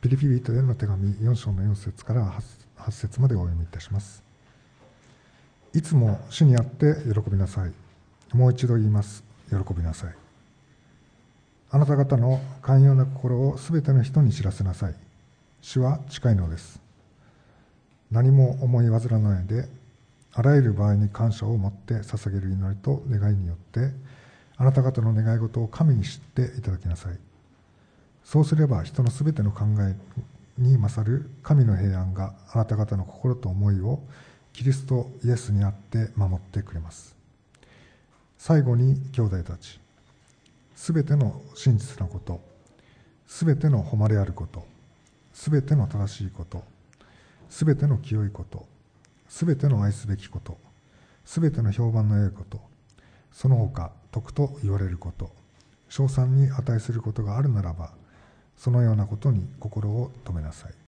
ピリピリ人への手紙4章の4節から8節までお読みいたします。いつも主にあって喜びなさい。もう一度言います。喜びなさい。あなた方の寛容な心をすべての人に知らせなさい。主は近いのです。何も思い煩わないで、あらゆる場合に感謝を持って捧げる祈りと願いによって、あなた方の願い事を神に知っていただきなさい。そうすれば人のすべての考えに勝る神の平安があなた方の心と思いをキリストイエスにあって守ってくれます。最後に兄弟たち、すべての真実なこと、すべての誉れあること、すべての正しいこと、すべての清いこと、すべての愛すべきこと、すべての評判の良いこと、その他徳と言われること、称賛に値することがあるならば、そのようなことに心を留めなさい。